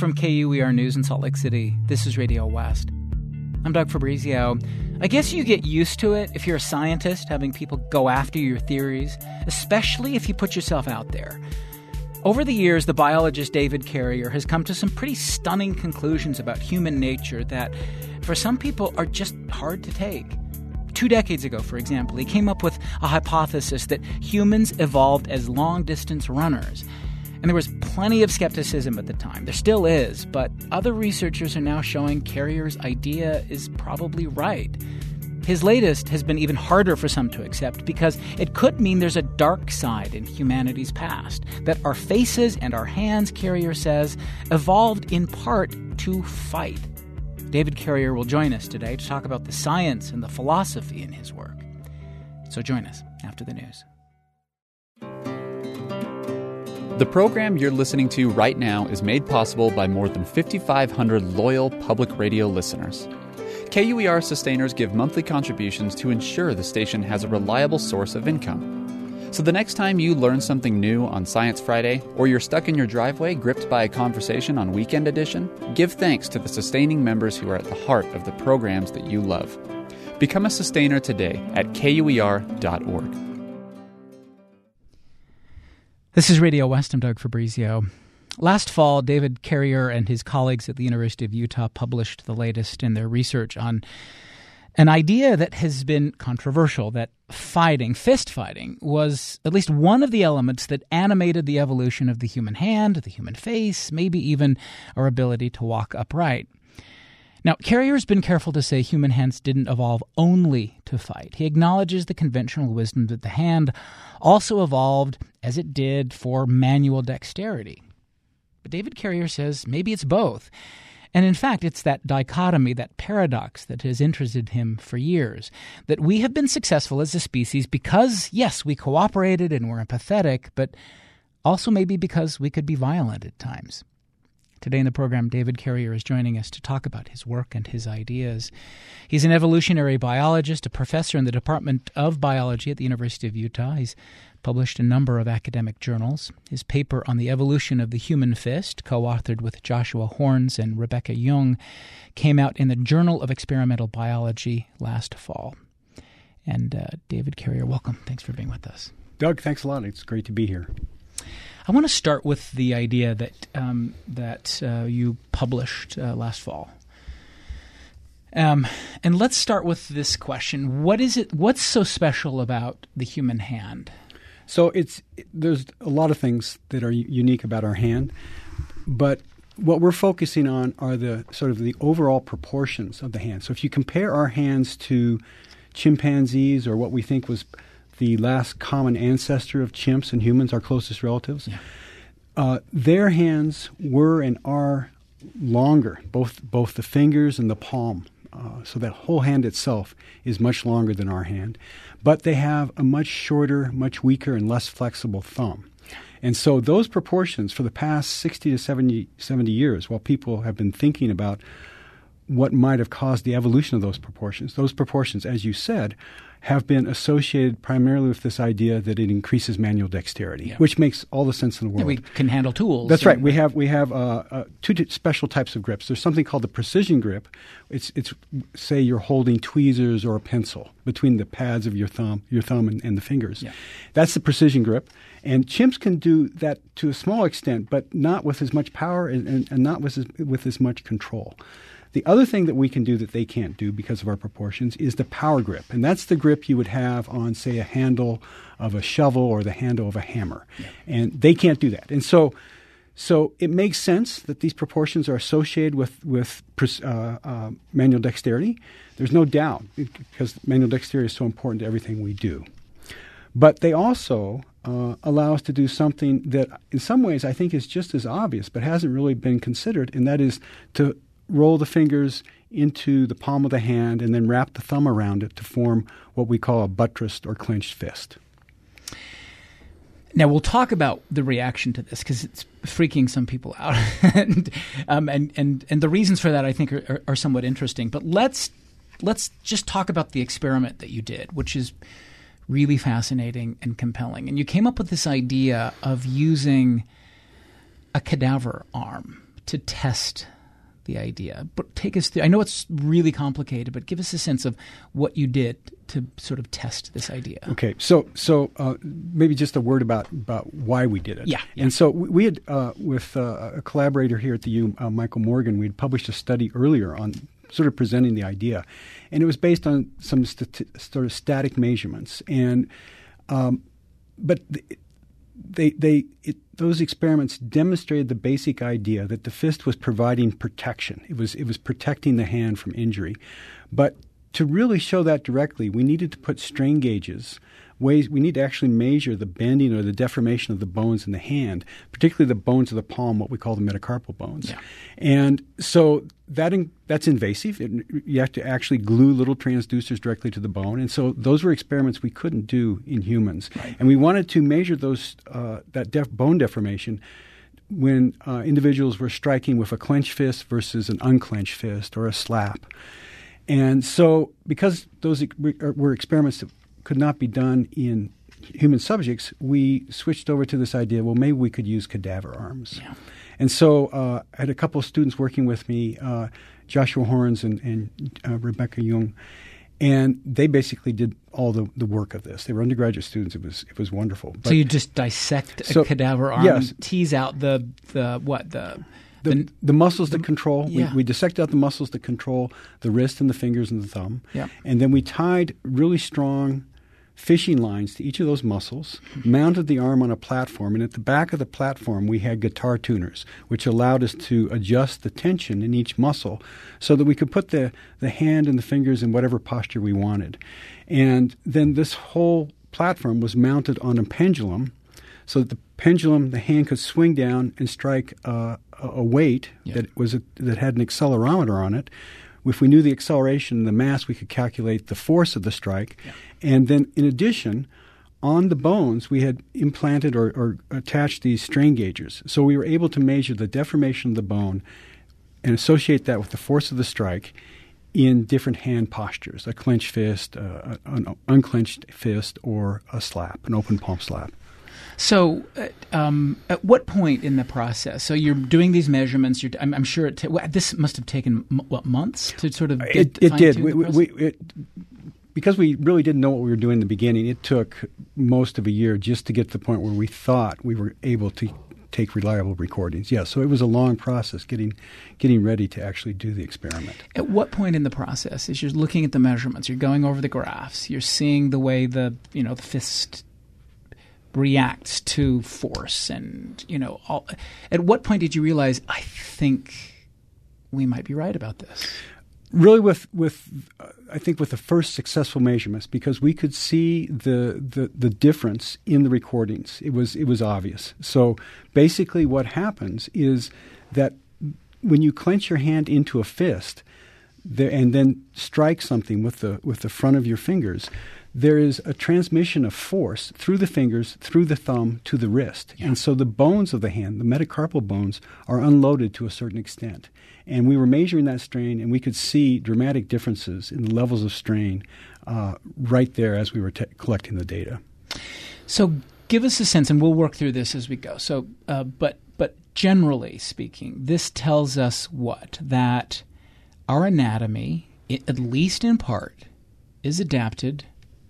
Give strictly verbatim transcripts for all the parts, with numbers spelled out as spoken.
from K U E R News in Salt Lake City. This is Radio West. I'm Doug Fabrizio. I guess you get used to it if you're a scientist, having people go after your theories, especially if you put yourself out there. Over the years, the biologist David Carrier has come to some pretty stunning conclusions about human nature that, for some people, are just hard to take. Two decades ago, for example, he came up with a hypothesis that humans evolved as long-distance runners. And there was plenty of skepticism at the time. There still is, but other researchers are now showing Carrier's idea is probably right. His latest has been even harder for some to accept because it could mean there's a dark side in humanity's past, that our faces and our hands, Carrier says, evolved in part to fight. David Carrier will join us today to talk about the science and the philosophy in his work. So join us after the news. The program you're listening to right now is made possible by more than fifty-five hundred loyal public radio listeners. K U E R sustainers give monthly contributions to ensure the station has a reliable source of income. So the next time you learn something new on Science Friday, or you're stuck in your driveway gripped by a conversation on Weekend Edition, give thanks to the sustaining members who are at the heart of the programs that you love. Become a sustainer today at K U E R dot org. This is Radio West. I'm Doug Fabrizio. Last fall, David Carrier and his colleagues at the University of Utah published the latest in their research on an idea that has been controversial, that fighting, fist fighting, was at least one of the elements that animated the evolution of the human hand, the human face, maybe even our ability to walk upright. Now, Carrier's been careful to say human hands didn't evolve only to fight. He acknowledges the conventional wisdom that the hand also evolved, as it did, for manual dexterity. But David Carrier says maybe it's both. And in fact, it's that dichotomy, that paradox that has interested him for years, that we have been successful as a species because, yes, we cooperated and were empathetic, but also maybe because we could be violent at times. Today in the program, David Carrier is joining us to talk about his work and his ideas. He's an evolutionary biologist, a professor in the Department of Biology at the University of Utah. He's published a number of academic journals. His paper on the evolution of the human fist, co-authored with Joshua Horns and Rebecca Jung, came out in the Journal of Experimental Biology last fall. And uh, David Carrier, welcome. Thanks for being with us. Doug, thanks a lot. It's great to be here. I want to start with the idea that um, that uh, you published uh, last fall, um, and let's start with this question: What is it? What's so special about the human hand? So it's there's a lot of things that are unique about our hand, but what we're focusing on are the sort of the overall proportions of the hand. So if you compare our hands to chimpanzees, or what we think was the last common ancestor of chimps and humans, our closest relatives, yeah. uh, their hands were and are longer, both both the fingers and the palm. Uh, so that whole hand itself is much longer than our hand. But they have a much shorter, much weaker, and less flexible thumb. And so those proportions for the past sixty to seventy, seventy years, while people have been thinking about what might have caused the evolution of those proportions, those proportions, as you said, have been associated primarily with this idea that it increases manual dexterity, yeah. which makes all the sense in the world. Yeah, we can handle tools. That's right. We have we have uh, uh, two t- special types of grips. There's something called the precision grip. It's it's say you're holding tweezers or a pencil between the pads of your thumb, your thumb and, and the fingers. Yeah. That's the precision grip. And chimps can do that to a small extent, but not with as much power and, and, and not with as, with as much control. The other thing that we can do that they can't do because of our proportions is the power grip. And that's the grip you would have on, say, a handle of a shovel or the handle of a hammer. Yeah. And they can't do that. And so so it makes sense that these proportions are associated with, with uh, uh, manual dexterity. There's no doubt, because manual dexterity is so important to everything we do. But they also uh, allow us to do something that in some ways I think is just as obvious but hasn't really been considered, and that is to roll the fingers into the palm of the hand and then wrap the thumb around it to form what we call a buttressed or clenched fist. Now, we'll talk about the reaction to this because it's freaking some people out. and, um, and, and, and the reasons for that, I think, are, are, are somewhat interesting. But let's let's just talk about the experiment that you did, which is really fascinating and compelling. And you came up with this idea of using a cadaver arm to test the idea. But take us through. I know it's really complicated, but give us a sense of what you did to sort of test this idea. Okay, so so uh, maybe just a word about, about why we did it. Yeah. yeah. And so we, we had, uh, with uh, a collaborator here at the U, uh, Michael Morgan, we had published a study earlier on sort of presenting the idea. And it was based on some stati- sort of static measurements. And um, but the, They, they, it, those experiments demonstrated the basic idea that the fist was providing protection. It was, it was protecting the hand from injury. But to really show that directly, we needed to put strain gauges. Ways we need to actually measure the bending or the deformation of the bones in the hand, particularly the bones of the palm, what we call the metacarpal bones. Yeah. And so that in, that's invasive. It, you have to actually glue little transducers directly to the bone. And so those were experiments we couldn't do in humans. Right. And we wanted to measure those uh, that def- bone deformation when uh, individuals were striking with a clenched fist versus an unclenched fist or a slap. And so because those were experiments that could not be done in human subjects, we switched over to this idea, well, maybe we could use cadaver arms. Yeah. And so uh, I had a couple of students working with me, uh, Joshua Horns and, and uh, Rebecca Jung, and they basically did all the, the work of this. They were undergraduate students. It was it was wonderful. But, so you just dissect a so, cadaver arm, yes. tease out the, the what, the... The, the, the muscles the, that control, yeah. we, we dissected out the muscles that control the wrist and the fingers and the thumb. Yeah. And then we tied really strong fishing lines to each of those muscles, mounted the arm on a platform, and at the back of the platform we had guitar tuners, which allowed us to adjust the tension in each muscle so that we could put the, the hand and the fingers in whatever posture we wanted. And then this whole platform was mounted on a pendulum so that the pendulum, the hand could swing down and strike uh, a weight yeah. that was a, that had an accelerometer on it. If we knew the acceleration and the mass, we could calculate the force of the strike. Yeah. And then, in addition, on the bones, we had implanted or, or attached these strain gauges. So we were able to measure the deformation of the bone and associate that with the force of the strike in different hand postures, a clenched fist, uh, an unclenched fist, or a slap, an open palm slap. So, uh, um, at what point in the process? So you're doing these measurements. You're, I'm, I'm sure it ta- well, this must have taken m- what months to sort of get it, it did. We, we, we, it, because we really didn't know what we were doing in the beginning. It took most of a year just to get to the point where we thought we were able to take reliable recordings. Yeah, so it was a long process getting getting ready to actually do the experiment. At what point in the process, as you're looking at the measurements, you're going over the graphs, you're seeing the way the you know the fist reacts to force, and you know, all, at what point did you realize, I think we might be right about this? Really, with with uh, I think with the first successful measurements, because we could see the, the the difference in the recordings. It was it was obvious. So basically, what happens is that when you clench your hand into a fist, there, and then strike something with the with the front of your fingers, there is a transmission of force through the fingers, through the thumb, to the wrist. Yeah. And so the bones of the hand, the metacarpal bones, are unloaded to a certain extent. And we were measuring that strain, and we could see dramatic differences in the levels of strain uh, right there as we were te- collecting the data. So give us a sense, and we'll work through this as we go. So, uh, but but generally speaking, this tells us what? That our anatomy, at least in part, is adapted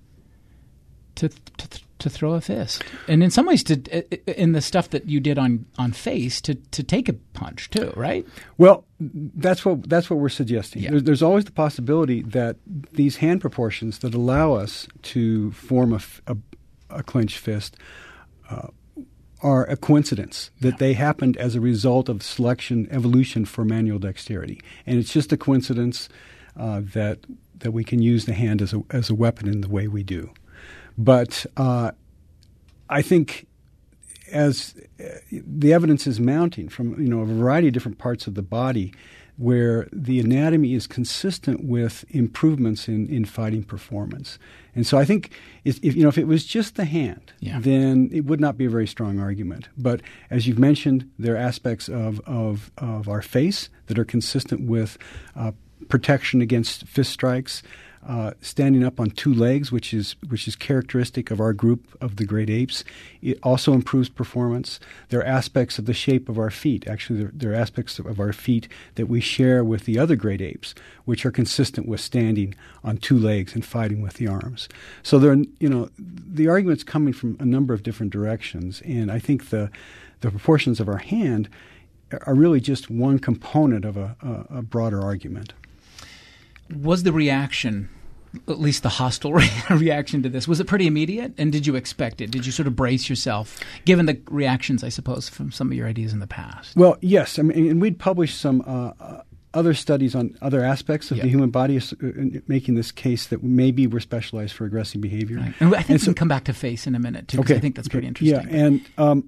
To, to to throw a fist, and in some ways, to in the stuff that you did on, on face, to, to take a punch too, right? Well, that's what that's what we're suggesting. Yeah. There's, there's always the possibility that these hand proportions that allow us to form a, a, a clenched fist uh, are a coincidence, that yeah. they happened as a result of selection, evolution for manual dexterity, and it's just a coincidence uh, that that we can use the hand as a as a weapon in the way we do. But uh, I think as uh, the evidence is mounting from you know a variety of different parts of the body where the anatomy is consistent with improvements in, in fighting performance. And so I think if, if you know if it was just the hand, yeah. then it would not be a very strong argument. But as you've mentioned, there are aspects of, of, of our face that are consistent with uh, protection against fist strikes. uh, standing up on two legs, which is which is characteristic of our group of the great apes. It also improves performance. There are aspects of the shape of our feet. Actually, there, there are aspects of our feet that we share with the other great apes, which are consistent with standing on two legs and fighting with the arms. So there, are, you know, the argument's coming from a number of different directions, and I think the the proportions of our hand are really just one component of a, a, a broader argument. Was the reaction, at least the hostile reaction to this, was it pretty immediate? And did you expect it? Did you sort of brace yourself, given the reactions, I suppose, from some of your ideas in the past? Well, yes. I mean, and we'd published some uh, uh, other studies on other aspects of yeah. the human body, uh, making this case that maybe we're specialized for aggressive behavior. Right. And I think and we so, can come back to face in a minute, too, because okay, I think that's okay. pretty interesting. Yeah, and um,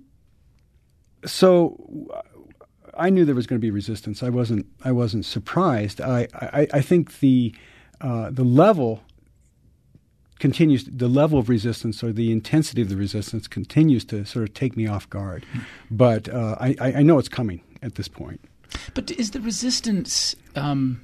so I knew there was going to be resistance. I wasn't. I wasn't surprised. I. I, I think the uh, the level continues. The level of resistance or the intensity of the resistance continues to sort of take me off guard. But uh, I, I know it's coming at this point. But is the resistance? Um,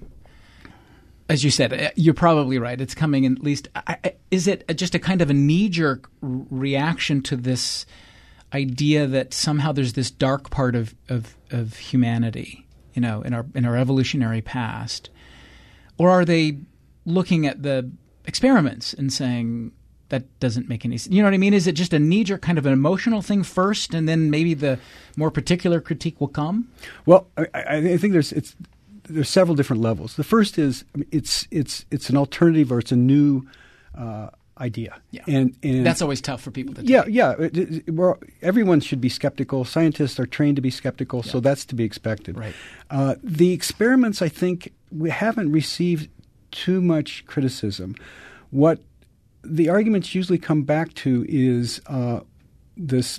as you said, you're probably right. It's coming. At least, I, I, is it just a kind of a knee-jerk reaction to this idea that somehow there's this dark part of, of, of humanity, you know, in our in our evolutionary past? Or are they looking at the experiments and saying that doesn't make any sense? You know what I mean? Is it just a knee-jerk kind of an emotional thing first, and then maybe the more particular critique will come? Well, I, I think there's it's there's several different levels. The first is I mean, it's it's it's an alternative or it's a new uh, idea. Yeah. And, and that's always tough for people to yeah, take. Yeah, it, it, we're, everyone should be skeptical. Scientists are trained to be skeptical, yeah. so that's to be expected. Right. Uh, the experiments, I think, we haven't received too much criticism. What the arguments usually come back to is uh, this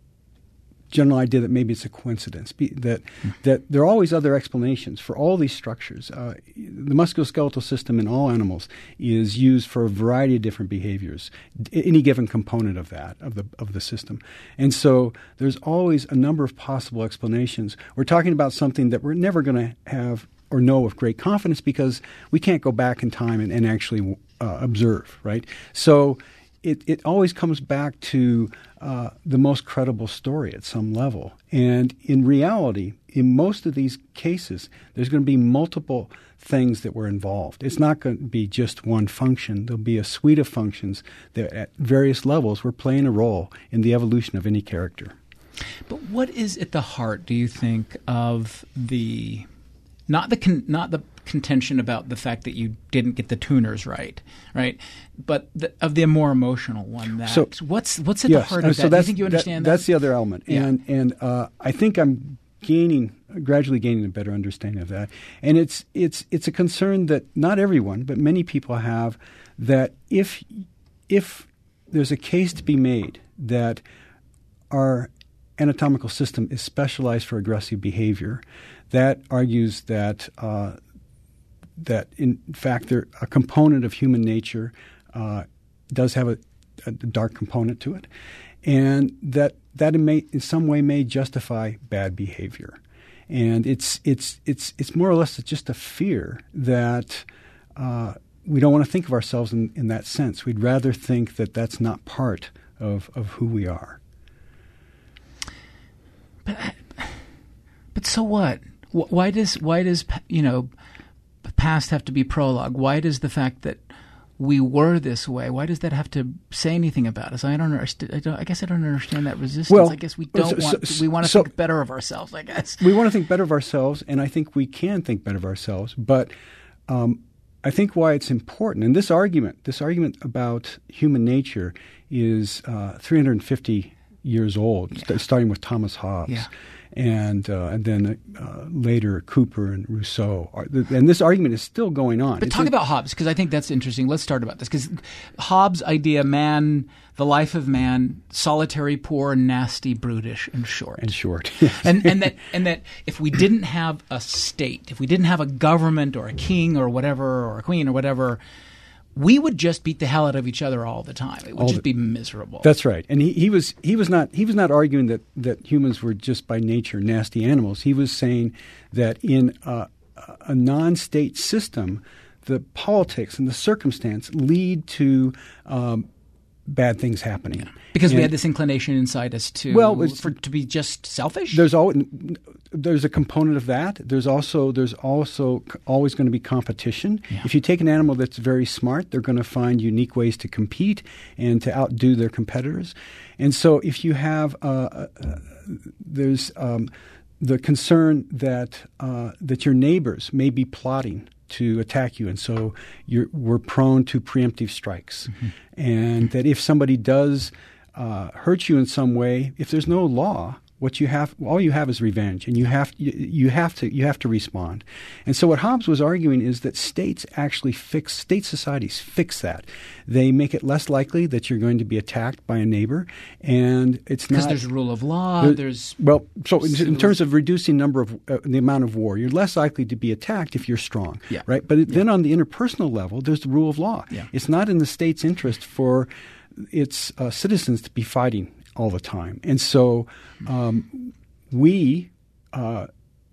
general idea that maybe it's a coincidence, be, that mm. that there are always other explanations for all these structures. Uh, the musculoskeletal system in all animals is used for a variety of different behaviors, any given component of that, of the of the system. And so there's always a number of possible explanations. We're talking about something that we're never going to have or know with great confidence because we can't go back in time and, and actually uh, observe, right? So It, it always comes back to uh, the most credible story at some level. And in reality, in most of these cases, there's going to be multiple things that were involved. It's not going to be just one function. There'll be a suite of functions that at various levels were playing a role in the evolution of any character. But what is at the heart, do you think, of the not the con- not the contention about the fact that you didn't get the tuners right, right? But the, of the more emotional one, that so, what's what's at yes, the heart of so that? Do you think you understand that, that? That's the other element, yeah. and and uh, I think I'm gaining, gradually gaining a better understanding of that. And it's it's it's a concern that not everyone, but many people have, that if if there's a case to be made that our anatomical system is specialized for aggressive behavior, that argues that uh, that in fact there, a component of human nature uh, does have a, a dark component to it, and that that in, may, in some way may justify bad behavior. And it's it's it's it's more or less just a fear that uh, we don't want to think of ourselves in, in that sense. We'd rather think that that's not part of, of who we are. But but so what? Why does why does you know past have to be prologue? Why does the fact that we were this way, why does that have to say anything about us? I don't understand. I, don't, I guess I don't understand that resistance. Well, I guess we don't so, want. so, we want to so, think better of ourselves. I guess we want to think better of ourselves, and I think we can think better of ourselves. But um, I think why it's important, and this argument, this argument about human nature, is uh, three hundred fifty years old, yeah. st- starting with Thomas Hobbes. Yeah. And uh, and then uh, later Cooper and Rousseau. And this argument is still going on. But it's talk a, about Hobbes, because I think that's interesting. Let's start about this, because Hobbes' idea, man, the life of man, solitary, poor, nasty, brutish, and short. And short. Yes. and, and, that, and that if we didn't have a state, if we didn't have a government or a king or whatever, or a queen or whatever, we would just beat the hell out of each other all the time. It would all just the, be miserable. That's right. And he, he was he was not he was not arguing that, that humans were just by nature nasty animals. He was saying that in a, a non-state system, the politics and the circumstance lead to um, bad things happening. Yeah. Because and, we had this inclination inside us to well, it's, for, to be just selfish? There's always, there's a component of that. There's also there's also always going to be competition. Yeah. If you take an animal that's very smart, they're going to find unique ways to compete and to outdo their competitors. And so if you have uh, uh, there's um, the concern that uh, that your neighbors may be plotting to attack you, and so you're, we're prone to preemptive strikes. Mm-hmm. And that if somebody does uh, hurt you in some way, if there's no law, what you have, all you have is revenge, and you have you, you have to you have to respond. And so what Hobbes was arguing is that states actually fix state societies fix that. They make it less likely that you're going to be attacked by a neighbor, and it's not because there's rule of law. There, there's well, so in, in terms of reducing number of uh, the amount of war, you're less likely to be attacked if you're strong, yeah. right? But it, yeah. then on the interpersonal level, there's the rule of law. Yeah. It's not in the state's interest for its uh, citizens to be fighting all the time. And so um, we uh,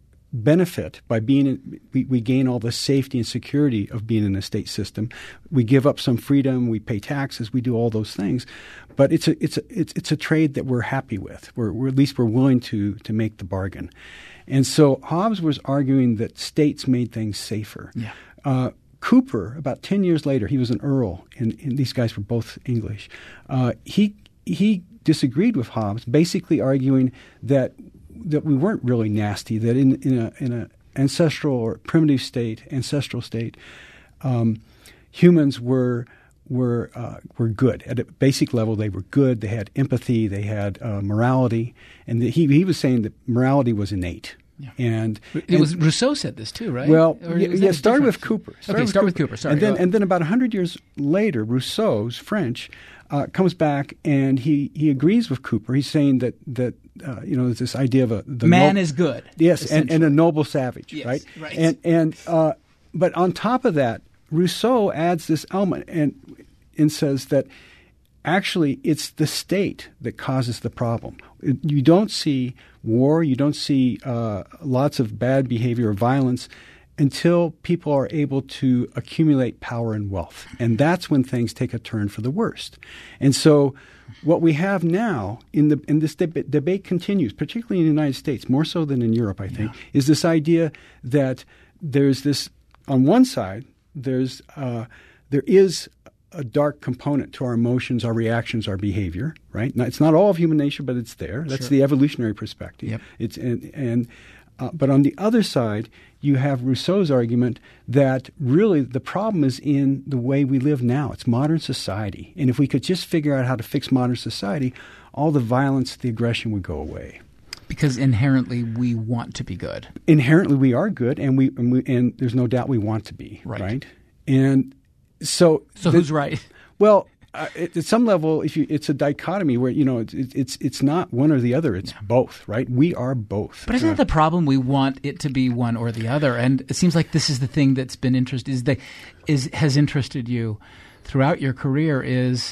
benefit by being in, we, we gain all the safety and security of being in a state system. We give up some freedom, we pay taxes, we do all those things. But it's a it's a it's, it's a trade that we're happy with. We're, we're at least we're willing to to make the bargain. And so Hobbes was arguing that states made things safer. Yeah. Uh, Cooper, about ten years later, he was an earl, and, and these guys were both English. Uh, he he disagreed with Hobbes, basically arguing that that we weren't really nasty. That in in a in a ancestral or primitive state, ancestral state, um, humans were were uh, were good at a basic level. They were good. They had empathy. They had uh, morality, and the, he he was saying that morality was innate. Yeah. And it and, was Rousseau said this too, right? Well, Or yeah, was yeah that started different? with Cooper. Started okay, with start Cooper. with Cooper. Sorry. And then, uh, and then about one hundred years later, Rousseau's French uh, comes back and he, he agrees with Cooper. He's saying that that uh, you know there's this idea of a the man no- is good. yes, and, and a noble savage, yes, right? Right. And and uh, but on top of that, Rousseau adds this element and and says that actually it's the state that causes the problem. You don't see war, you don't see uh, lots of bad behavior or violence until people are able to accumulate power and wealth. And that's when things take a turn for the worst. And so what we have now, in the in this deb- debate continues, particularly in the United States, more so than in Europe, I think, yeah. is this idea that there's this, on one side, there's uh, there is a dark component to our emotions, our reactions, our behavior, right? Now, it's not all of human nature, but it's there. That's sure. the evolutionary perspective. Yep. It's and, and uh, but on the other side, you have Rousseau's argument that really the problem is in the way we live now. It's modern society. And if we could just figure out how to fix modern society, all the violence, the aggression would go away. Because inherently we want to be good. Inherently we are good, and we and, we, and there's no doubt we want to be, right? right? And so So the, who's right? Well, uh, at, at some level, if you, it's a dichotomy where you know it's it's it's not one or the other. It's yeah. both, right? We are both. But isn't uh, that the problem? We want it to be one or the other, and it seems like this is the thing that's been interested is that is has interested you throughout your career is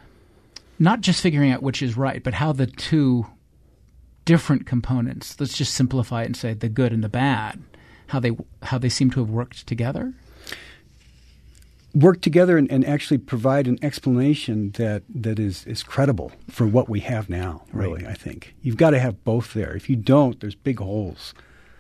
not just figuring out which is right, but how the two different components. Let's just simplify it and say the good and the bad. How they how they seem to have worked together. Work together and, and actually provide an explanation that, that is, is credible for what we have now, really, right. I think. You've got to have both there. If you don't, there's big holes.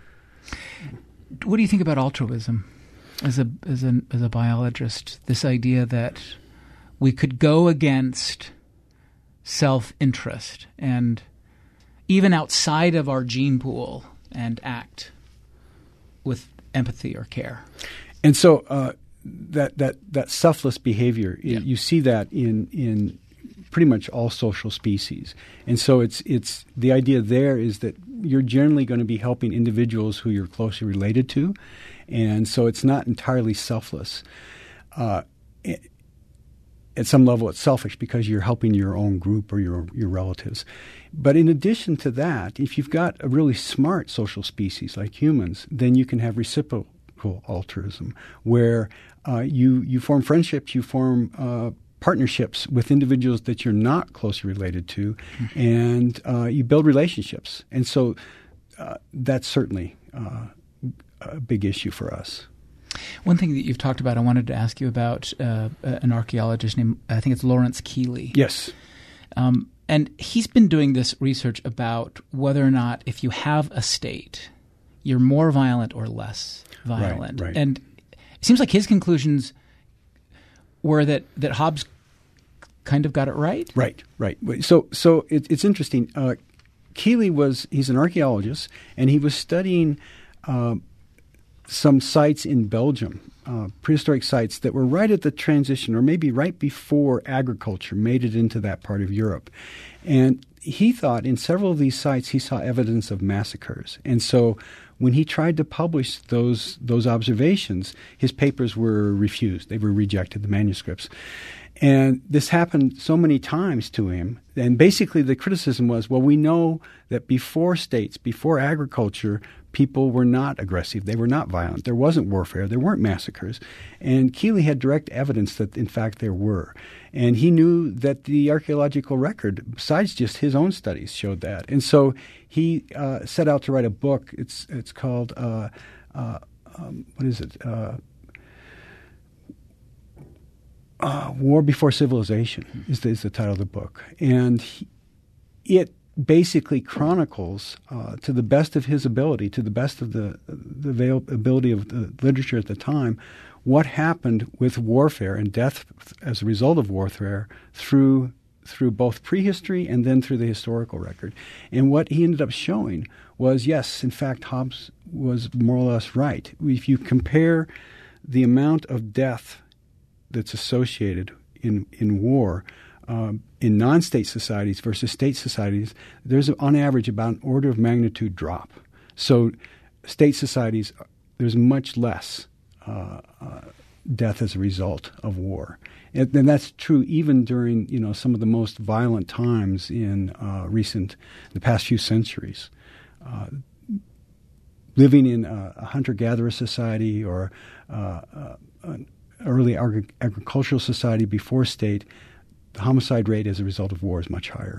What do you think about altruism as a as a, as a biologist? This idea that we could go against self-interest and even outside of our gene pool and act with empathy or care. And so uh, that that that selfless behavior, yeah. you see that in in pretty much all social species. And so it's it's the idea there is that you're generally going to be helping individuals who you're closely related to, and so it's not entirely selfless. Uh, it, at some level, it's selfish because you're helping your own group or your your relatives. But in addition to that, if you've got a really smart social species like humans, then you can have reciprocal altruism, where uh, you you form friendships, you form uh, partnerships with individuals that you're not closely related to, mm-hmm. and uh, you build relationships. And so uh, that's certainly uh, a big issue for us. One thing that you've talked about, I wanted to ask you about uh, an archaeologist named, I think it's Lawrence Keeley. Yes. Um, and he's been doing this research about whether or not if you have a state, you're more violent or less violent. Right, right. And it seems like his conclusions were that, that Hobbes kind of got it right. Right, right. So so it, it's interesting. Uh, Keeley was, he's an archaeologist, and he was studying uh, some sites in Belgium, uh, prehistoric sites that were right at the transition, or maybe right before agriculture made it into that part of Europe. And he thought in several of these sites he saw evidence of massacres. And so when he tried to publish those those observations, his papers were refused. They were rejected, the manuscripts. And this happened so many times to him. And basically the criticism was, well, we know that before states, before agriculture, people were not aggressive. They were not violent. There wasn't warfare. There weren't massacres. And Keeley had direct evidence that, in fact, there were. And he knew that the archaeological record, besides just his own studies, showed that. And so he uh, set out to write a book. It's it's called, uh, uh, um, what is it? Uh, uh, War Before Civilization is the, is the title of the book. And he, it basically chronicles, uh, to the best of his ability, to the best of the, the availability of the literature at the time, what happened with warfare and death as a result of warfare through through both prehistory and then through the historical record. And what he ended up showing was, yes, in fact, Hobbes was more or less right. If you compare the amount of death that's associated in, in war um, in non-state societies versus state societies, there's on average about an order of magnitude drop. So state societies, there's much less Uh, uh, death as a result of war. And, and that's true even during, you know, some of the most violent times in uh, recent, the past few centuries. Uh, living in a, a hunter-gatherer society or uh, uh, an early agri- agricultural society before state, the homicide rate as a result of war is much higher.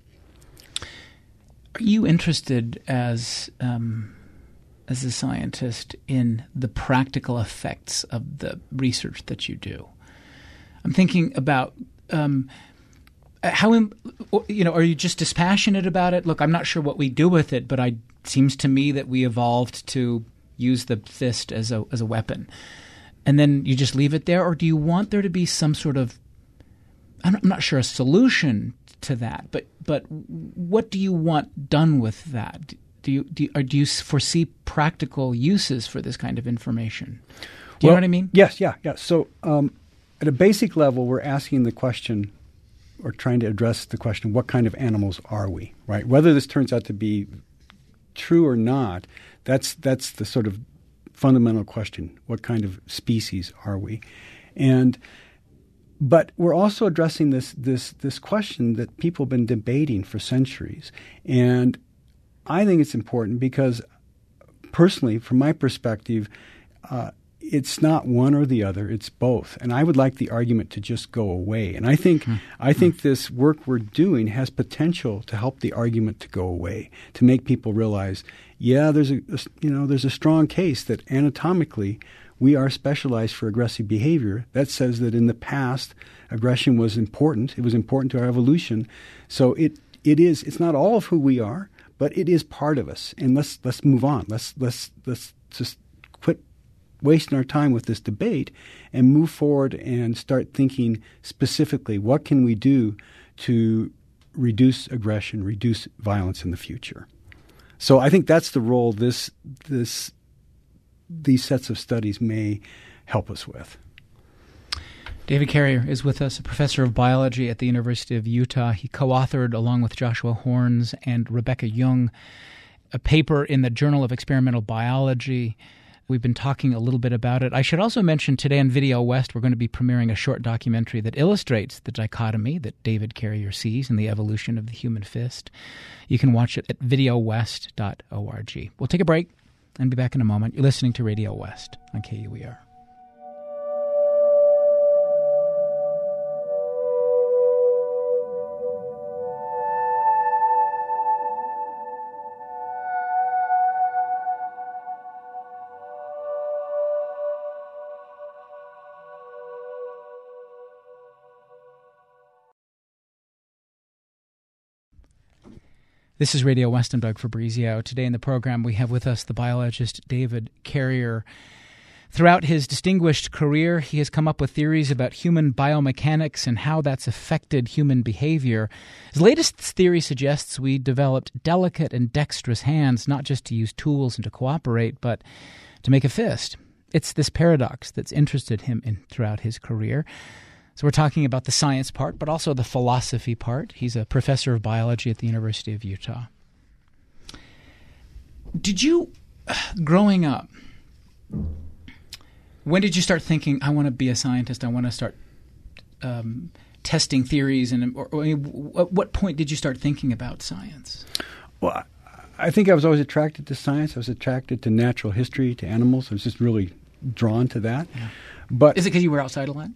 Are you interested as... Um as a scientist in the practical effects of the research that you do? I'm thinking about um, how, you know, are you just dispassionate about it? Look, I'm not sure what we do with it, but it seems to me that we evolved to use the fist as a as a weapon. And then you just leave it there? Or do you want there to be some sort of, I'm not sure, a solution to that, but but what do you want done with that? Do you do you, or do you foresee practical uses for this kind of information? Do you well, know what I mean? Yes, yeah, yeah. So um, at a basic level, we're asking the question, or trying to address the question, what kind of animals are we, right? Whether this turns out to be true or not, that's that's the sort of fundamental question. What kind of species are we? And but we're also addressing this this this question that people have been debating for centuries. And I think it's important because, personally, from my perspective, uh, it's not one or the other; it's both. And I would like the argument to just go away. And I think mm-hmm. I think this work we're doing has potential to help the argument to go away, to make people realize, yeah, there's a, a you know there's a strong case that anatomically we are specialized for aggressive behavior. That says that in the past, aggression was important. It was important to our evolution. So it it is. It's not all of who we are, but it is part of us, and let's let's move on. Let's let's let's just quit wasting our time with this debate and move forward and start thinking specifically, what can we do to reduce aggression, reduce violence in the future? So I think that's the role this this these sets of studies may help us with. David Carrier is with us, a professor of biology at the University of Utah. He co-authored, along with Joshua Horns and Rebecca Jung, a paper in the Journal of Experimental Biology. We've been talking a little bit about it. I should also mention today on Video West, we're going to be premiering a short documentary that illustrates the dichotomy that David Carrier sees in the evolution of the human fist. You can watch it at video west dot org. We'll take a break and be back in a moment. You're listening to Radio West on K U E R. This is Radio West. I'm Doug Fabrizio. Today in the program, we have with us the biologist David Carrier. Throughout his distinguished career, he has come up with theories about human biomechanics and how that's affected human behavior. His latest theory suggests we developed delicate and dexterous hands, not just to use tools and to cooperate, but to make a fist. It's this paradox that's interested him in throughout his career. So we're talking about the science part, but also the philosophy part. He's a professor of biology at the University of Utah. Did you, growing up, when did you start thinking, I want to be a scientist, I want to start um, testing theories? And or, or, at what point did you start thinking about science? Well, I think I was always attracted to science. I was attracted to natural history, to animals. I was just really drawn to that. Yeah. But is it because you were outside a lot?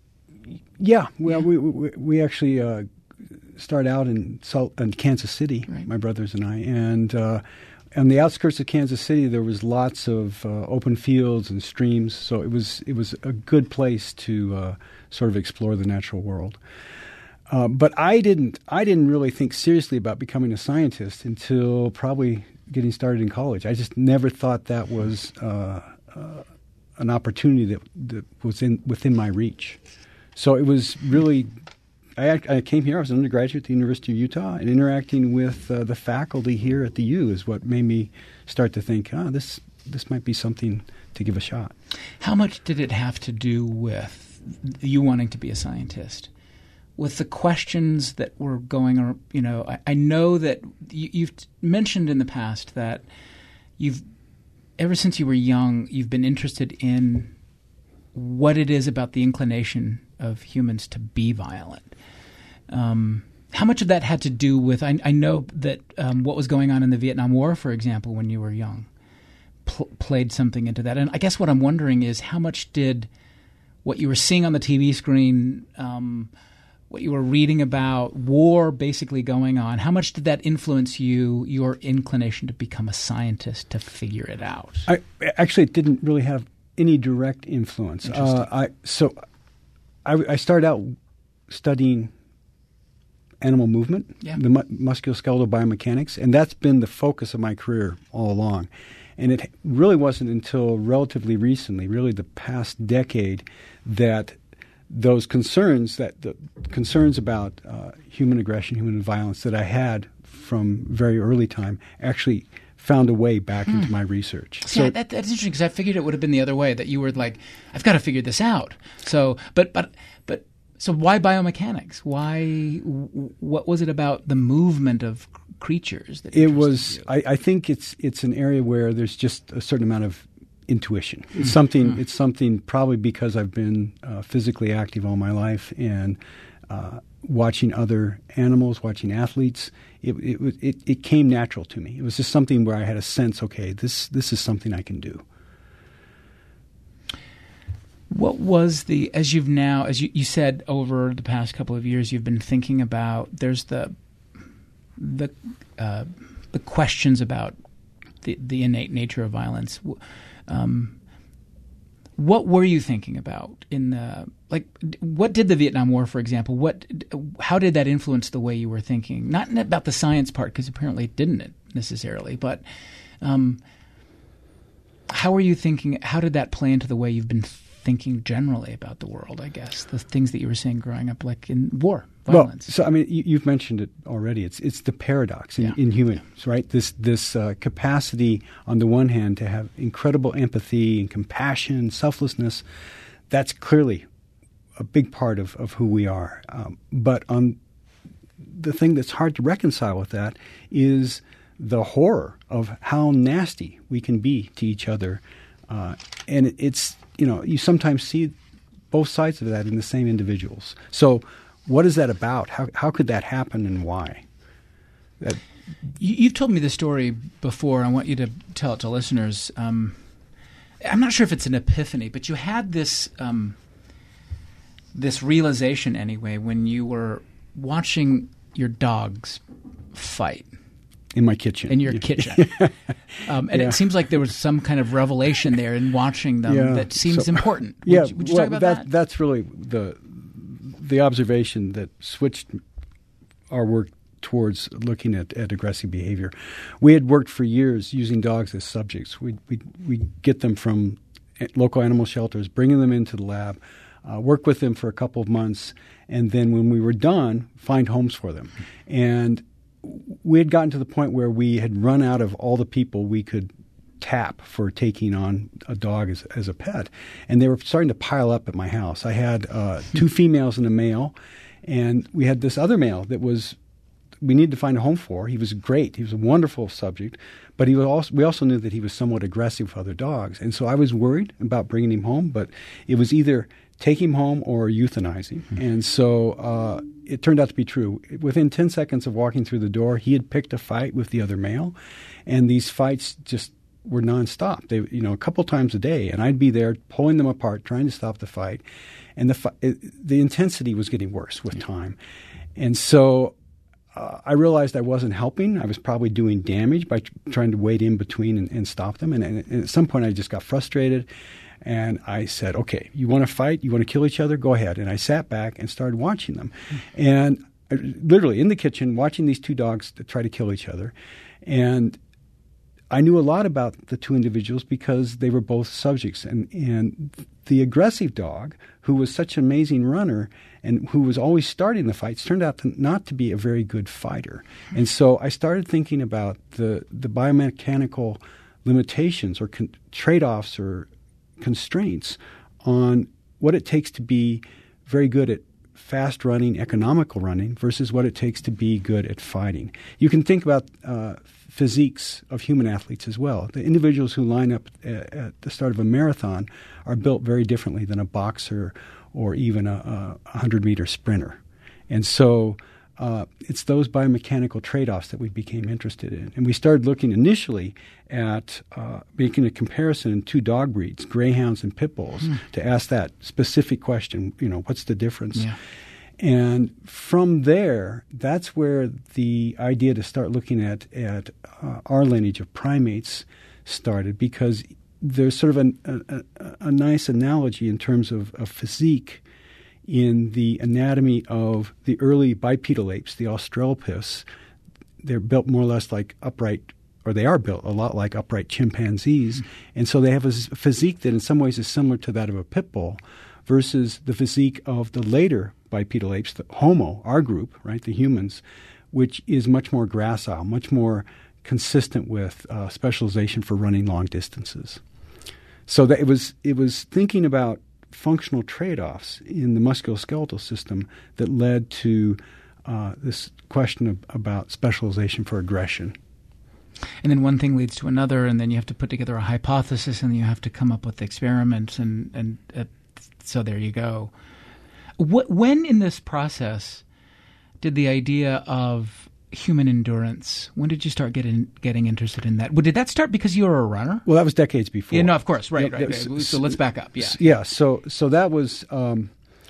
Yeah, well, yeah. we, we we actually uh, started out in Salt, in Kansas City, right. my brothers and I, and uh, on the outskirts of Kansas City, there was lots of uh, open fields and streams, so it was it was a good place to uh, sort of explore the natural world. Uh, but I didn't I didn't really think seriously about becoming a scientist until probably getting started in college. I just never thought that was uh, uh, an opportunity that, that was in within my reach. So it was really, I, I came here, I was an undergraduate at the University of Utah, and interacting with uh, the faculty here at the U is what made me start to think, oh, this this might be something to give a shot. How much did it have to do with you wanting to be a scientist? With the questions that were going on, you know, I, I know that you, you've mentioned in the past that you've, ever since you were young, you've been interested in what it is about the inclination of humans to be violent. Um, how much of that had to do with, I, I know that um, what was going on in the Vietnam War, for example, when you were young, pl- played something into that. And I guess what I'm wondering is how much did what you were seeing on the T V screen, um, what you were reading about, war basically going on, how much did that influence you, your inclination to become a scientist, to figure it out? I actually, it didn't really have any direct influence. Uh, I so I, I started out studying animal movement, yeah. the mu- musculoskeletal biomechanics, and that's been the focus of my career all along. And it really wasn't until relatively recently, really the past decade, that those concerns, that the concerns about uh, human aggression, human violence that I had from very early time, actually found a way back hmm. into my research. See, so that, that's interesting because I figured it would have been the other way, that you were like, I've got to figure this out. So, but but but so why biomechanics? Why? What was it about the movement of creatures that it was? You? I, I think it's it's an area where there's just a certain amount of intuition. It's something. Mm-hmm. It's something probably because I've been uh, physically active all my life and uh, watching other animals, watching athletes. It, it it it came natural to me. It was just something where I had a sense, okay, this this is something I can do. What was the, as you've now, as you, you said over the past couple of years, you've been thinking about, there's the the uh, the questions about the, the innate nature of violence. Um, what were you thinking about in the, like, what did the Vietnam War, for example, what, how did that influence the way you were thinking? Not about the science part, because apparently it didn't necessarily, but um, how were you thinking, how did that play into the way you've been thinking generally about the world, I guess, the things that you were seeing growing up, like in war, violence? Well, so, I mean, you, you've mentioned it already. It's it's the paradox in, yeah. in humans, right? This this uh, capacity, on the one hand, to have incredible empathy and compassion, selflessness, that's clearly a big part of, of who we are. Um, but on the thing that's hard to reconcile with that is the horror of how nasty we can be to each other. Uh, and it, it's, you know, you sometimes see both sides of that in the same individuals. So what is that about? How how could that happen and why? That, you, you've told me the story before. I want you to tell it to listeners. Um, I'm not sure if it's an epiphany, but you had this um, this realization anyway when you were watching your dogs fight. In my kitchen. In your yeah. kitchen. um, and yeah. it seems like there was some kind of revelation there in watching them yeah. that seems so, important. Would yeah, you, would you well, talk about that, that? That's really the the observation that switched our work towards looking at, at aggressive behavior. We had worked for years using dogs as subjects. We'd, we'd, we'd get them from local animal shelters, bringing them into the lab, uh, work with them for a couple of months, and then when we were done, find homes for them. And we had gotten to the point where we had run out of all the people we could tap for taking on a dog as, as a pet. And they were starting to pile up at my house. I had uh, two females and a male, and we had this other male that was we needed to find a home for. He was great. He was a wonderful subject, but he was also, we also knew that he was somewhat aggressive with other dogs. And so I was worried about bringing him home, but it was either take him home or euthanizing. Mm-hmm. And so uh, it turned out to be true. Within ten seconds of walking through the door, he had picked a fight with the other male, and these fights just were nonstop. They, you know, a couple times a day, and I'd be there pulling them apart, trying to stop the fight, and the fi- it, the intensity was getting worse with time. And so uh, I realized I wasn't helping. I was probably doing damage by tr- trying to wade in between and, and stop them. And, and, and at some point, I just got frustrated, and I said, "Okay, you want to fight? You want to kill each other? Go ahead." And I sat back and started watching them, mm-hmm. and I, literally in the kitchen, watching these two dogs to try to kill each other, and I knew a lot about the two individuals because they were both subjects. And, and the aggressive dog, who was such an amazing runner and who was always starting the fights, turned out to not to be a very good fighter. And so I started thinking about the, the biomechanical limitations or con- trade-offs or constraints on what it takes to be very good at fast running, economical running versus what it takes to be good at fighting. You can think about uh, physiques of human athletes as well. The individuals who line up at, at the start of a marathon are built very differently than a boxer or even a, a hundred-meter sprinter. And so uh, it's those biomechanical trade-offs that we became interested in. And we started looking initially at uh, making a comparison in two dog breeds, greyhounds and pit bulls, mm. to ask that specific question, you know, what's the difference? Yeah. And from there, that's where the idea to start looking at, at uh, our lineage of primates started, because there's sort of an, a, a, a nice analogy in terms of, of physique in the anatomy of the early bipedal apes, the Australopiths. They're built more or less like upright, or they are built a lot like upright chimpanzees. Mm-hmm. And so they have a physique that in some ways is similar to that of a pit bull versus the physique of the later bipedal apes, the Homo, our group, right, the humans, which is much more gracile, much more consistent with uh, specialization for running long distances. So that it was it was thinking about functional trade-offs in the musculoskeletal system that led to uh, this question of, about specialization for aggression. And then one thing leads to another, and then you have to put together a hypothesis, and you have to come up with experiments, and, and uh, so there you go. What, when in this process did the idea of human endurance, when did you start getting getting interested in that? Well, did that start because you were a runner? Well, that was decades before. Yeah, no, of course, right, yeah, right. So, right. So let's back up. Yeah, yeah. So, so that was um,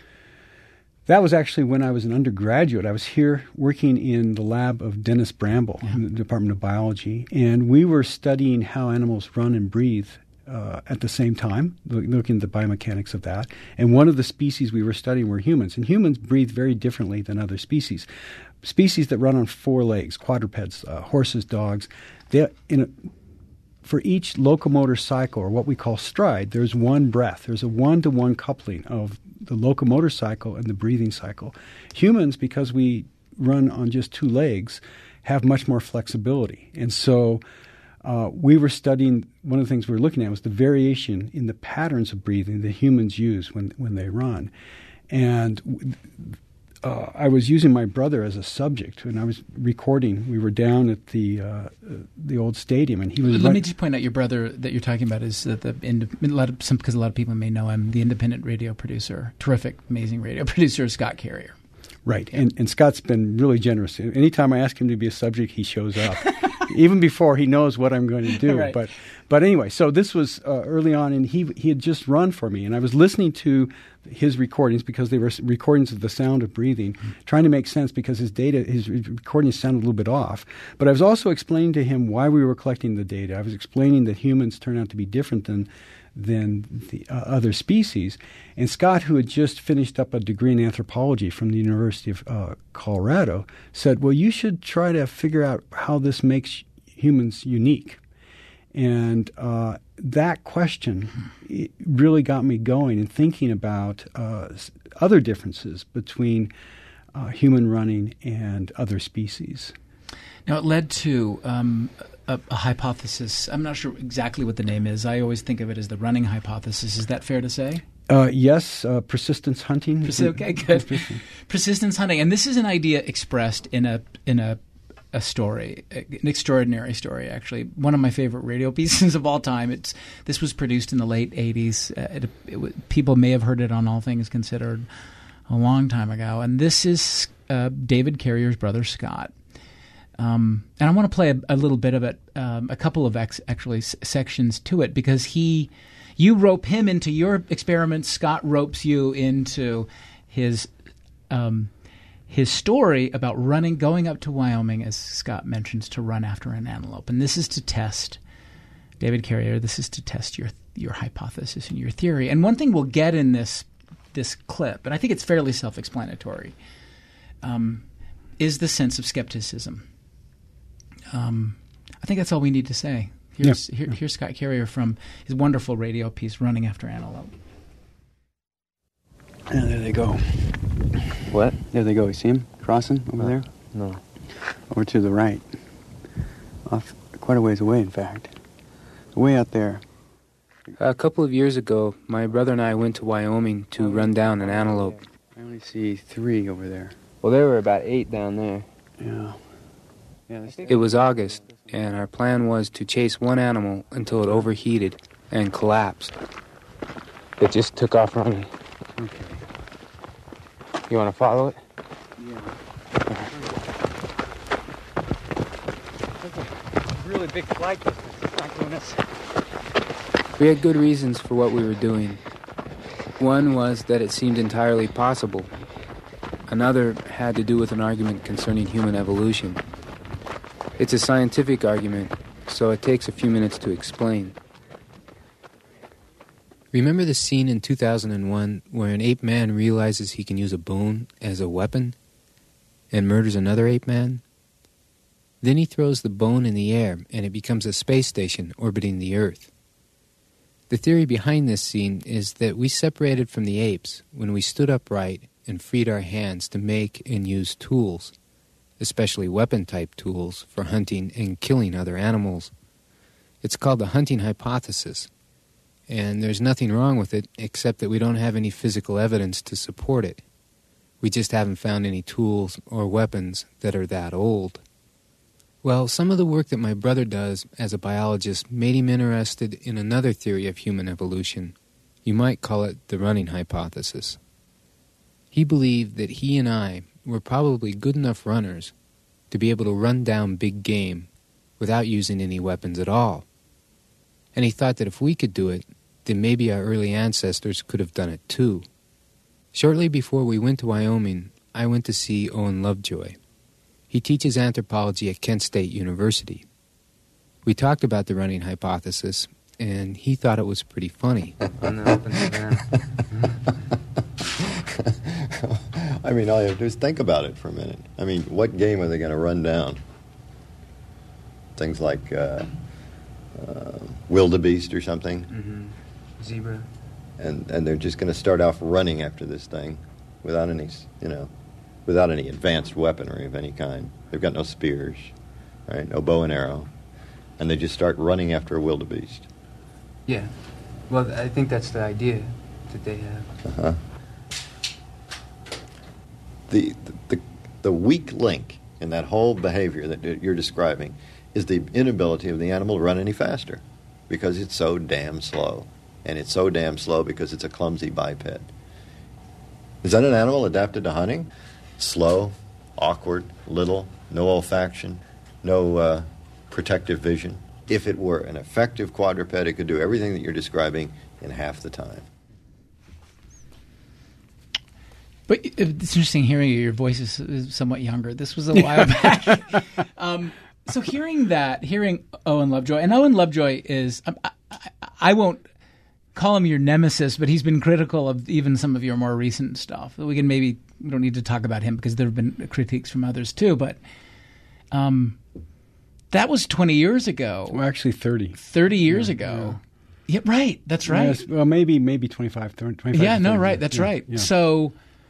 that was actually when I was an undergraduate. I was here working in the lab of Dennis Bramble yeah. in the Department of Biology, and we were studying how animals run and breathe uh, at the same time, looking at the biomechanics of that. And one of the species we were studying were humans, and humans breathe very differently than other species. Species that run on four legs, quadrupeds, uh, horses, dogs, they in a, for each locomotor cycle, or what we call stride, there's one breath. There's a one-to-one coupling of the locomotor cycle and the breathing cycle. Humans, because we run on just two legs, have much more flexibility. And so uh, we were studying, one of the things we were looking at was the variation in the patterns of breathing that humans use when, when they run. And Uh, I was using my brother as a subject, and I was recording. We were down at the uh, the old stadium, and he was. Let run- me just point out your brother that you're talking about is the, the ind- a lot of, some, because a lot of people may know him, the independent radio producer, terrific, amazing radio producer, Scott Carrier. Right, yeah. and and Scott's been really generous. Anytime I ask him to be a subject, he shows up, even before he knows what I'm going to do. Right. But but anyway, so this was uh, early on, and he he had just run for me, and I was listening to his recordings because they were recordings of the sound of breathing, mm-hmm. trying to make sense because his data, his recordings sounded a little bit off. But I was also explaining to him why we were collecting the data. I was explaining that humans turn out to be different than than the uh, other species. And Scott, who had just finished up a degree in anthropology from the University of uh, Colorado, said, well, you should try to figure out how this makes humans unique. And uh, that question it really got me going and thinking about uh, other differences between uh, human running and other species. Now, it led to um, a, a hypothesis. I'm not sure exactly what the name is. I always think of it as the running hypothesis. Is that fair to say? Uh, yes, uh, persistence hunting. Persi- okay, good. Persistence hunting. And this is an idea expressed in a in a a story, an extraordinary story, actually. One of my favorite radio pieces of all time. It's This was produced in the late eighties. Uh, it, it, people may have heard it on All Things Considered a long time ago. And this is uh, David Carrier's brother, Scott. Um, and I want to play a, a little bit of it, um, a couple of ex- actually s- sections to it, because he, you rope him into your experiments. Scott ropes you into his um, his story about running, going up to Wyoming, as Scott mentions, to run after an antelope. And this is to test, David Carrier, this is to test your your hypothesis and your theory. And one thing we'll get in this this clip, and I think it's fairly self-explanatory, um, is the sense of skepticism. Um, I think that's all we need to say. Here's, yeah. here, here's Scott Carrier from his wonderful radio piece, Running After Antelope. And there they go. What? There they go. You see them crossing over no. there? No. Over to the right. Off quite a ways away, in fact. Way out there. A couple of years ago, my brother and I went to Wyoming to run down an antelope. I only see three over there. Well, there were about eight down there. Yeah. Yeah, it was August, and our plan was to chase one animal until it overheated and collapsed. It just took off running. Okay. You want to follow it? Yeah. That's a really big flight distance. It's not doing us. We had good reasons for what we were doing. One was that it seemed entirely possible. Another had to do with an argument concerning human evolution. It's a scientific argument, so it takes a few minutes to explain. Remember the scene in two thousand one where an ape man realizes he can use a bone as a weapon and murders another ape man? Then he throws the bone in the air and it becomes a space station orbiting the Earth. The theory behind this scene is that we separated from the apes when we stood upright and freed our hands to make and use tools, especially weapon-type tools for hunting and killing other animals. It's called the hunting hypothesis, and there's nothing wrong with it except that we don't have any physical evidence to support it. We just haven't found any tools or weapons that are that old. Well, some of the work that my brother does as a biologist made him interested in another theory of human evolution. You might call it the running hypothesis. He believed that he and I were probably good enough runners to be able to run down big game without using any weapons at all. And he thought that if we could do it, then maybe our early ancestors could have done it too. Shortly before we went to Wyoming, I went to see Owen Lovejoy. He teaches anthropology at Kent State University. We talked about the running hypothesis, and he thought it was pretty funny. I mean, all you have to do is think about it for a minute. I mean, what game are they going to run down? Things like uh, uh, wildebeest or something? Mm-hmm. Zebra. And and they're just going to start off running after this thing without any, you know, without any advanced weaponry of any kind. They've got no spears, right? No bow and arrow. And they just start running after a wildebeest. Yeah. Well, I think that's the idea that they have. Uh-huh. The, the, the weak link in that whole behavior that you're describing is the inability of the animal to run any faster because it's so damn slow. And it's so damn slow because it's a clumsy biped. Is that an animal adapted to hunting? Slow, awkward, little, no olfaction, no uh, protective vision. If it were an effective quadruped, it could do everything that you're describing in half the time. But it's interesting hearing you. Your voice is somewhat younger. This was a while back. Um, so hearing that, hearing Owen Lovejoy, and Owen Lovejoy is, I, I, I won't call him your nemesis, but he's been critical of even some of your more recent stuff. We can maybe we don't need to talk about him because there have been critiques from others too. But um, that was twenty years ago. Well, actually, thirty. Thirty years yeah, ago. Yeah. yeah, right. That's right. Yes, well, maybe maybe twenty-five, thirty, twenty-five. Yeah, no, thirty, right. That's yeah, right. Yeah. So.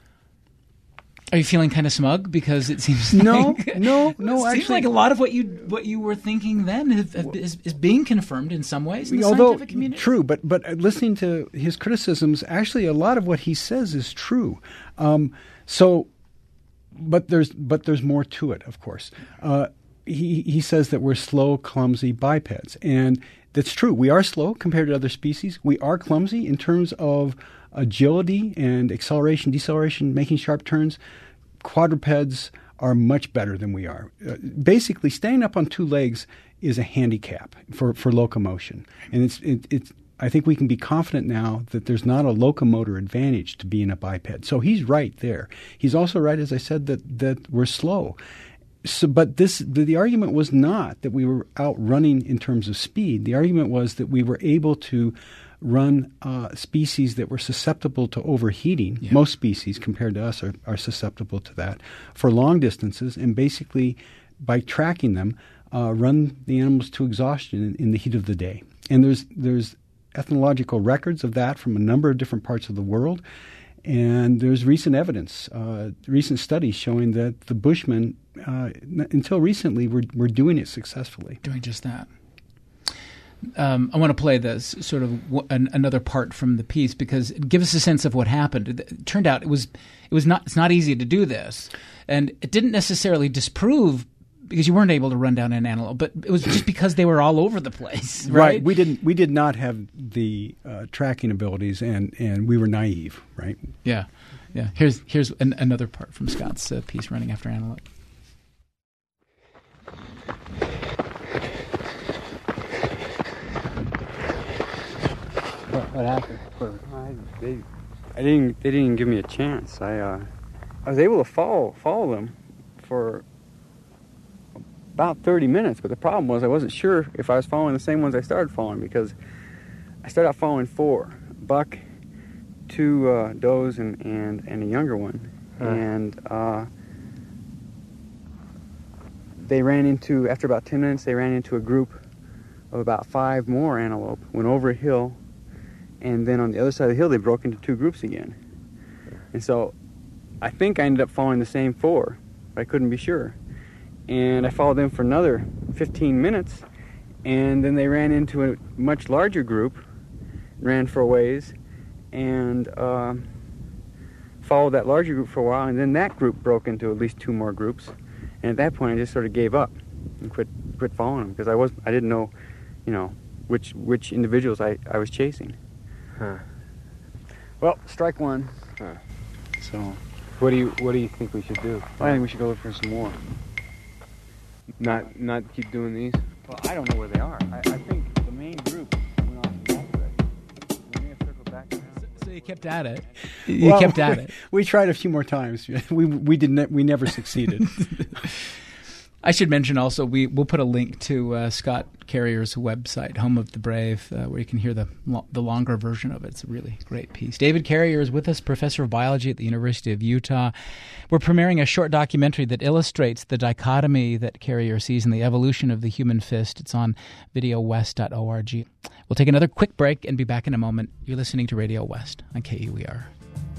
Are you feeling kind of smug because it seems no, like, no, no? it actually, seems like a lot of what you what you were thinking then have, have, is, is being confirmed in some ways in the although scientific community. True, but but listening to his criticisms, actually, a lot of what he says is true. Um, so, but there's but there's more to it, of course. Uh, he he says that we're slow, clumsy bipeds, and that's true. We are slow compared to other species. We are clumsy in terms of agility and acceleration, deceleration, making sharp turns. Quadrupeds are much better than we are. Uh, basically, standing up on two legs is a handicap for, for locomotion. And it's it, it's I think we can be confident now that there's not a locomotor advantage to being a biped. So he's right there. He's also right, as I said, that, that we're slow. So, but this the, the argument was not that we were outrunning in terms of speed. The argument was that we were able to run uh, species that were susceptible to overheating. Yeah. Most species, compared to us, are, are susceptible to that for long distances, and basically, by tracking them, uh, run the animals to exhaustion in, in the heat of the day. And there's there's ethnological records of that from a number of different parts of the world, and there's recent evidence, uh, recent studies showing that the Bushmen, uh, n- until recently, were were doing it successfully. Doing just that. Um, I want to play this sort of w- an, another part from the piece because it gives us a sense of what happened. It, it turned out it was it was not it's not easy to do this, and it didn't necessarily disprove because you weren't able to run down an antelope, but it was just because they were all over the place. Right? Right. We didn't we did not have the uh, tracking abilities, and, and we were naive. Right. Yeah, yeah. Here's here's an, another part from Scott's uh, piece, Running After Antelope. What, what happened? I, they, I didn't. They didn't give me a chance. I, uh, I was able to follow follow them for about thirty minutes, but the problem was I wasn't sure if I was following the same ones I started following because I started out following four: buck, two uh, does, and, and and a younger one, huh. and uh, they ran into after about ten minutes. They ran into a group of about five more antelope. Went over a hill. And then on the other side of the hill, they broke into two groups again. And so I think I ended up following the same four, but I couldn't be sure. And I followed them for another fifteen minutes, and then they ran into a much larger group, ran for a ways, and uh, followed that larger group for a while, and then that group broke into at least two more groups. And at that point, I just sort of gave up and quit quit following them because I was I didn't know, you know, which which individuals I, I was chasing. Huh. Well, strike one. Huh. So, what do you what do you think we should do? I think we should go look for some more. Not not keep doing these. Well, I don't know where they are. I, I think the main group went off the back already. We may have circled back around. So you kept at it. You well, kept at we, it. We tried a few more times. We we didn't. We never succeeded. I should mention also we we'll put a link to uh, Scott Carrier's website, Home of the Brave, uh, where you can hear the lo- the longer version of it. It's a really great piece. David Carrier is with us, professor of biology at the University of Utah. We're premiering a short documentary that illustrates the dichotomy that Carrier sees in the evolution of the human fist. It's on video west dot org. We'll take another quick break and be back in a moment. You're listening to Radio West on K U E R.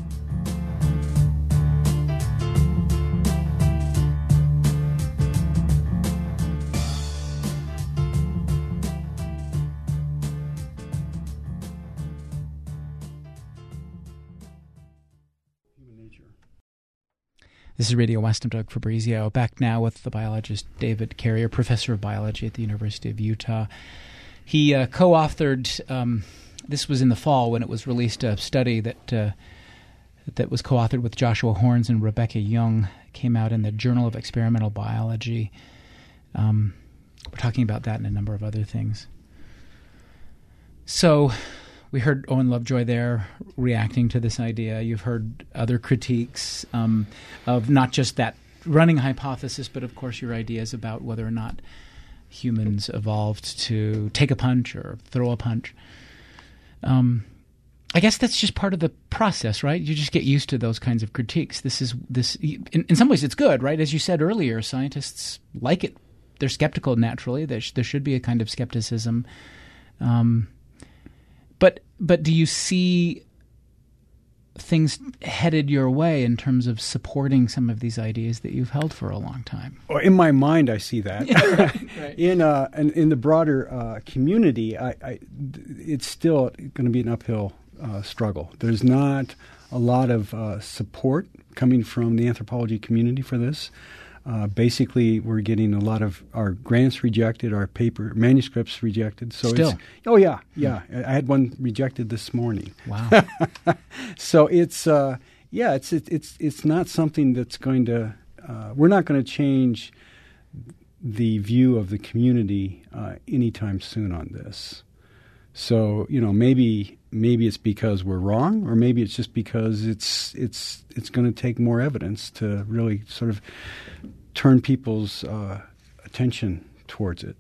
This is Radio West. I'm Doug Fabrizio. Back now with the biologist David Carrier, professor of biology at the University of Utah. He uh, co-authored, um, this was in the fall when it was released, a study that uh, that was co-authored with Joshua Horns and Rebecca Young. It came out in the Journal of Experimental Biology. Um, we're talking about that and a number of other things. So we heard Owen Lovejoy there reacting to this idea. You've heard other critiques um, of not just that running hypothesis, but of course your ideas about whether or not humans evolved to take a punch or throw a punch. Um, I guess that's just part of the process, right? You just get used to those kinds of critiques. This is this. In, in some ways, it's good, right? As you said earlier, scientists like it. They're skeptical naturally. There, sh- there should be a kind of skepticism. Um, but but do you see things headed your way in terms of supporting some of these ideas that you've held for a long time? Or in my mind, I see that. Yeah, right, right. in, uh, in in the broader uh, community, I, I, it's still going to be an uphill uh, struggle. There's not a lot of uh, support coming from the anthropology community for this. Uh, basically, we're getting a lot of our grants rejected, our paper manuscripts rejected. So Still? It's, oh, yeah, yeah. I had one rejected this morning. Wow. So it's, uh, yeah, it's, it, it's, it's not something that's going to, uh, we're not going to change the view of the community uh, anytime soon on this. So, you know, maybe maybe it's because we're wrong, or maybe it's just because it's it's it's going to take more evidence to really sort of turn people's uh, attention towards it.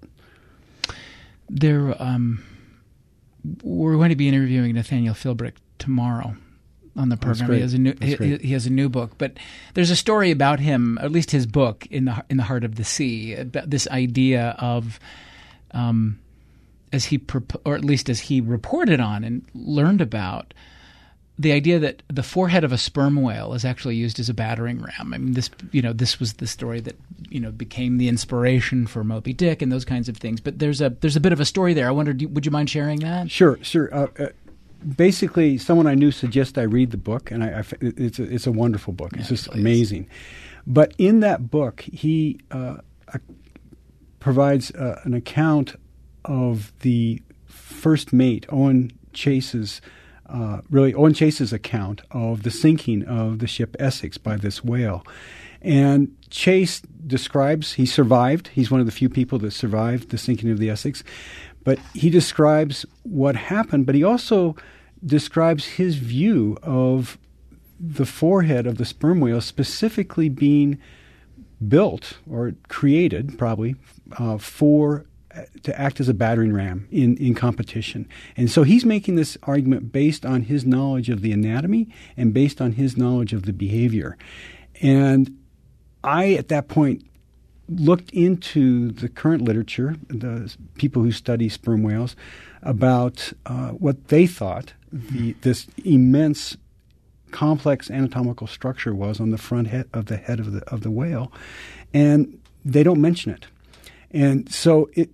There, um, we're going to be interviewing Nathaniel Philbrick tomorrow on the program. He has a new he, he has a new book, but there's a story about him, at least his book, in the in the Heart of the Sea, about this idea of. Um, As he, or at least as he reported on and learned about, the idea that the forehead of a sperm whale is actually used as a battering ram. I mean, this, you know, this was the story that, you know, became the inspiration for Moby Dick and those kinds of things. But there's a there's a bit of a story there. I wonder, do, would you mind sharing that? Sure, sure. Uh, uh, basically, someone I knew suggested I read the book, and I, I, it's a, it's a wonderful book. Yeah, it's just it really amazing. Is. But in that book, he uh, uh, provides uh, an account of the first mate, Owen Chase's, uh, really Owen Chase's account of the sinking of the ship Essex by this whale. And Chase describes, he survived, he's one of the few people that survived the sinking of the Essex, but he describes what happened, but he also describes his view of the forehead of the sperm whale specifically being built or created, probably, uh, for to act as a battering ram in, in competition. And so he's making this argument based on his knowledge of the anatomy and based on his knowledge of the behavior. And I, at that point, looked into the current literature, the people who study sperm whales, about uh, what they thought the, this immense complex anatomical structure was on the front head of the head of the of the whale, and they don't mention it. And so it,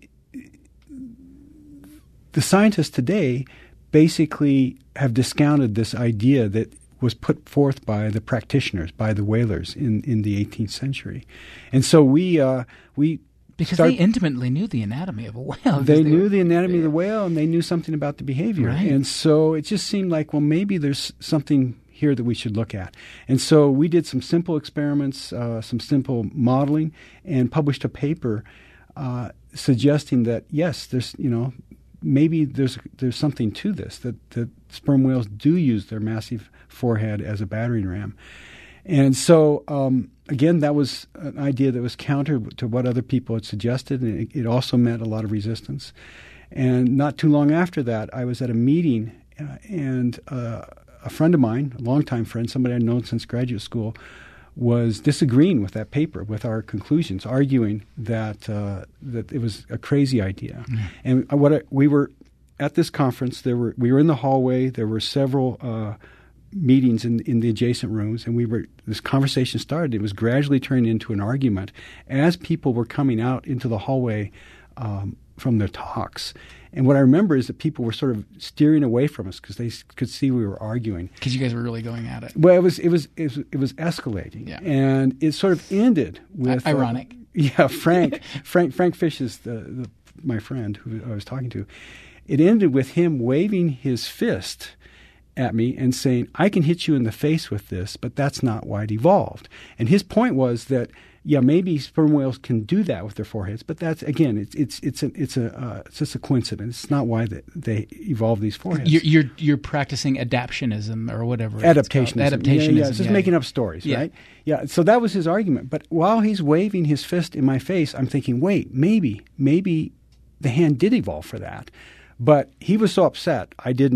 the scientists today basically have discounted this idea that was put forth by the practitioners, by the whalers in, in the eighteenth century. And so we uh, we because start, they intimately knew the anatomy of a whale. They, they knew were, the anatomy of the whale, and they knew something about the behavior. Right. And so it just seemed like, well, maybe there's something here that we should look at. And so we did some simple experiments, uh, some simple modeling, and published a paper uh, suggesting that, yes, there's, you know, maybe there's there's something to this, that, that sperm whales do use their massive forehead as a battering ram. And so, um, again, that was an idea that was counter to what other people had suggested, and it, it also met a lot of resistance. And not too long after that, I was at a meeting, uh, and uh, a friend of mine, a longtime friend, somebody I'd known since graduate school, was disagreeing with that paper, with our conclusions, arguing that uh, that it was a crazy idea. Mm. And what I, we were at this conference, there were we were in the hallway. There were several uh, meetings in in the adjacent rooms, and we were this conversation started. It was gradually turned into an argument as people were coming out into the hallway um, from their talks. And what I remember is that people were sort of steering away from us because they s- could see we were arguing. Because you guys were really going at it. Well, it was it was it was, it was escalating, yeah. And it sort of ended with I- ironic. Uh, yeah, Frank Frank Frank Fish is the, the my friend who I was talking to. It ended with him waving his fist at me and saying, "I can hit you in the face with this, but that's not why it evolved." And his point was that, yeah, maybe sperm whales can do that with their foreheads, but that's again, it's it's it's a it's a uh, it's just a coincidence. It's not why they, they evolved these foreheads. You're, you're you're practicing adaptionism or whatever. Adaptationism. Adaptationism. Yeah, yeah. It's just yeah. making up stories, yeah. right? Yeah. So that was his argument. But while he's waving his fist in my face, I'm thinking, wait, maybe maybe the hand did evolve for that. But he was so upset, I didn't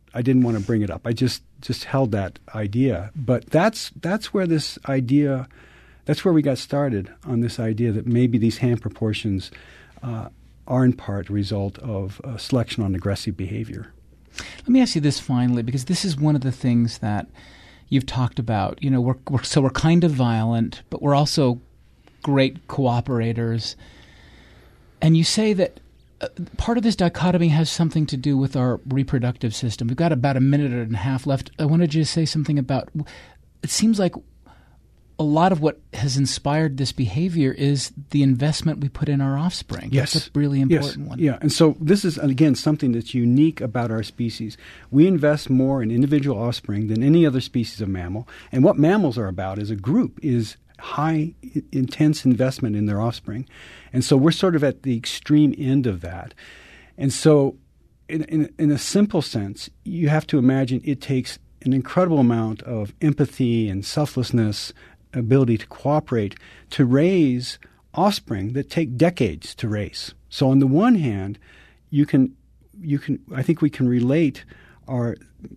I didn't want to bring it up. I just just held that idea. But that's that's where this idea, that's where we got started on this idea that maybe these hand proportions uh, are in part a result of uh, selection on aggressive behavior. Let me ask you this finally, because this is one of the things that you've talked about. You know, we're, we're so we're kind of violent, but we're also great cooperators. And you say that uh, part of this dichotomy has something to do with our reproductive system. We've got about a minute and a half left. I wanted you to say something about, it seems like a lot of what has inspired this behavior is the investment we put in our offspring. Yes. That's a really important yes. one. Yeah, and so this is, again, something that's unique about our species. We invest more in individual offspring than any other species of mammal. And what mammals are about as a group is high, intense investment in their offspring. And so we're sort of at the extreme end of that. And so in, in, in a simple sense, you have to imagine it takes an incredible amount of empathy and selflessness, ability to cooperate, to raise offspring that take decades to raise. So on the one hand, you can, you can, I think we can relate our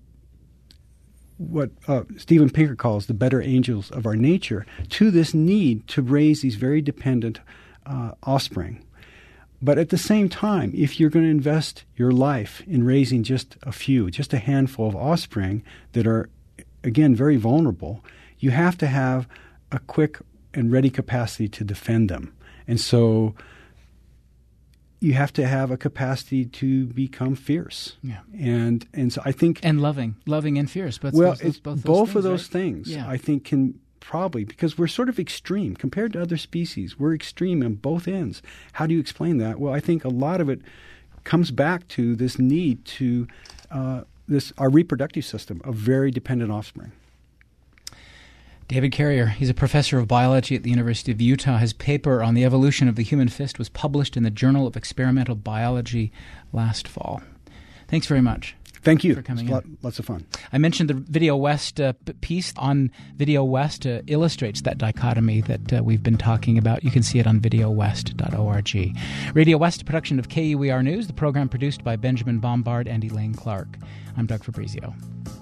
what uh, Steven Pinker calls the better angels of our nature to this need to raise these very dependent uh, offspring. But at the same time, if you're going to invest your life in raising just a few, just a handful of offspring that are, again, very vulnerable, you have to have a quick and ready capacity to defend them. And so you have to have a capacity to become fierce. Yeah. And and so I think... And loving. Loving and fierce. But well, those, those, it's both, both those of things, those right? things, Yeah. I think, can probably, because we're sort of extreme. Compared to other species, we're extreme on both ends. How do you explain that? Well, I think a lot of it comes back to this need to, uh, this our reproductive system of very dependent offspring. David Carrier, he's a professor of biology at the University of Utah. His paper on the evolution of the human fist was published in the Journal of Experimental Biology last fall. Thanks very much. Thank you. For coming It's in. lot, lots of fun. I mentioned the Video West uh, p- piece on Video West uh, illustrates that dichotomy that uh, we've been talking about. You can see it on video west dot org. Radio West, a production of K U E R News, the program produced by Benjamin Bombard and Elaine Clark. I'm Doug Fabrizio.